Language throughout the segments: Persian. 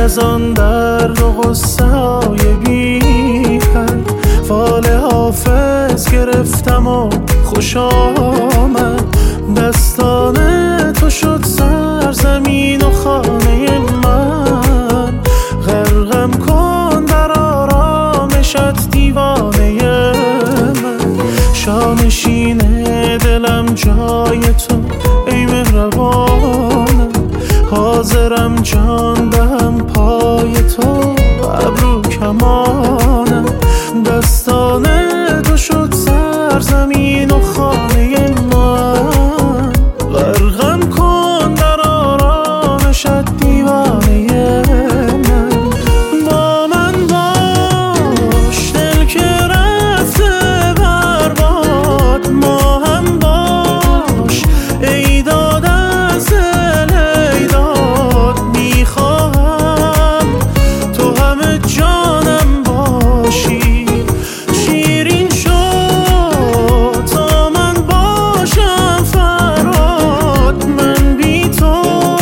از آن درد و غصه های بی حد فال حافظ گرفتم و خوش آمد. دستان تو شد سرزمین و خانه من، غرقم کن در آرامشت دیوانه من. شانشین دلم جای تو ای مهربانم، حاضرم جان دهم پای تو ابرو کمانم. دستان تو شد سرزمین و خانه من، غرقم کن در آرامشت دیوانه من. با من باش دل که رفته برباد، ما هم باش ای داد از دل ای داد. میخواهم تو همه جانم باشی، شیرین شد تا من باشم فراد. من بی تو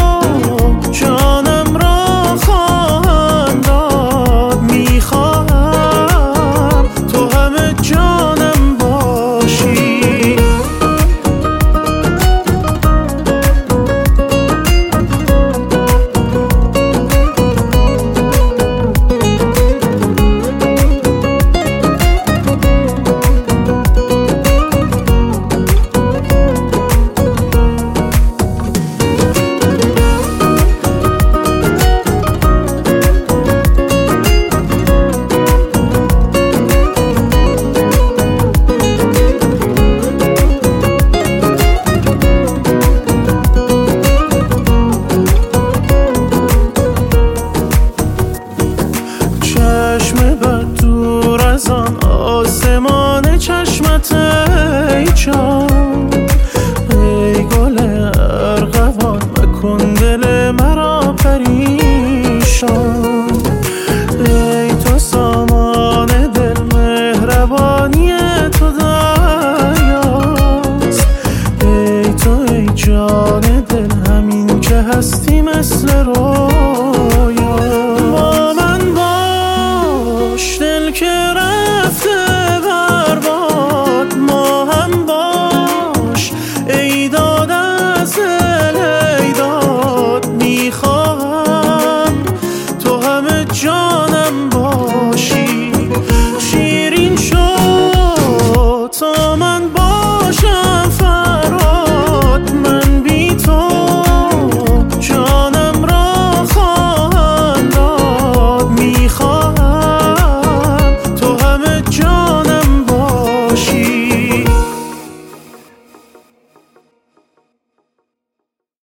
جانم را خواهم داد، میخواهم تو همه جانم باشی. چشم بد دور از آن آسمان چشمت ای جان، ای گل ارغوان مکن دل مرا پریشان. ای تو سامان دل مهربانی تو دریاست، ای تو ای جان دل همین که هستی مثل رویا. با من دل که رفته برباد، ما هم باش ای